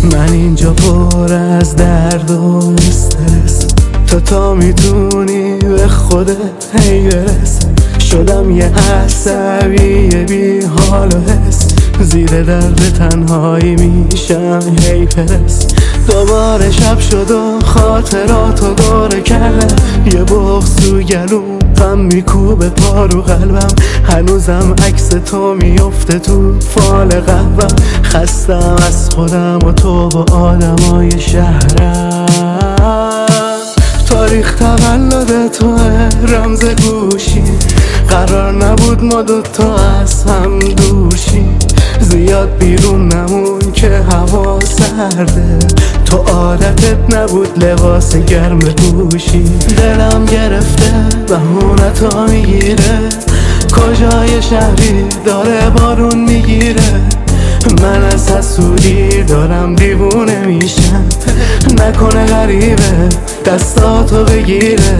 من اینجا پر از درد و استرس، تا میتونی به خودت هی برس. شدم یه عصبی بی حال و حس، زیر درد تنهایی میشم هی پرس. دوباره شب شد و خاطراتو دوره کرده، یه بغض تو گلوم غم میکوبه پا رو قلبم. هنوزم عکس تو میفته تو فال قهوم. خستم از خودم و تو و آدمای شهرم. تاریخ تولد تو رمز گوشی، قرار نبود ما دوتا از هم دورشیم. زیاد بیرون نمون که هوا سرده، تو عادتت نبود لباس گرم پوشی. دلم گرفته بهونتو میگیره، کجای شهری داره بارون میگیره. من از حسودی دارم دیوونه میشم، نکنه غریبه دستاتو بگیره.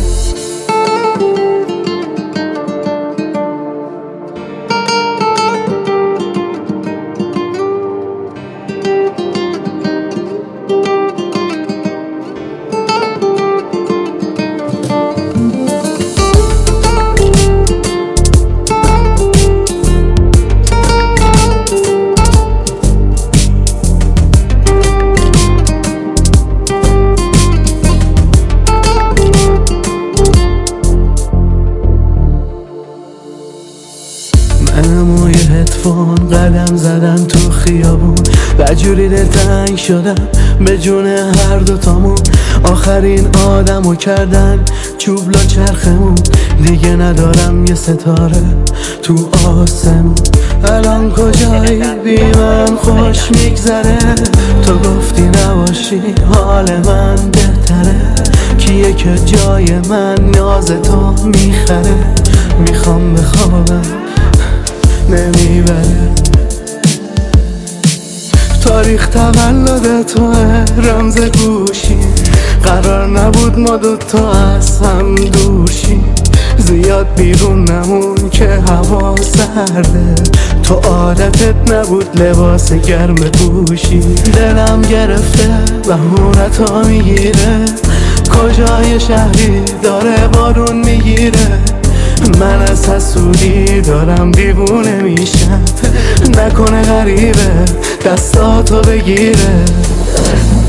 منم و یه هدفون قدم زدم تو خیابون، بجوری دلتنگ شدم به جون هر دوتامون. آخرین آدمو کردن چوبلا چرخمون، دیگه ندارم یه ستاره تو آسمون. الان کجایی بی من خوش میگذره، تو گفتی نباشی حال من بهتره. کیه که جای من ناز تو میخره، میخوام بخوابم نمیبره. تاریخ تولد تو رمز گوشی، قرار نبود ما دوتا از هم دورشیم. زیاد بیرون نمون که هوا سرده، تو عادتت نبود لباس گرم پوشی. دلم گرفته بهونتو میگیره، کجای شهری داره بارون میگیره. من از حسودی دارم دیوونه میشم، نکنه غریبه دستاتو بگیره.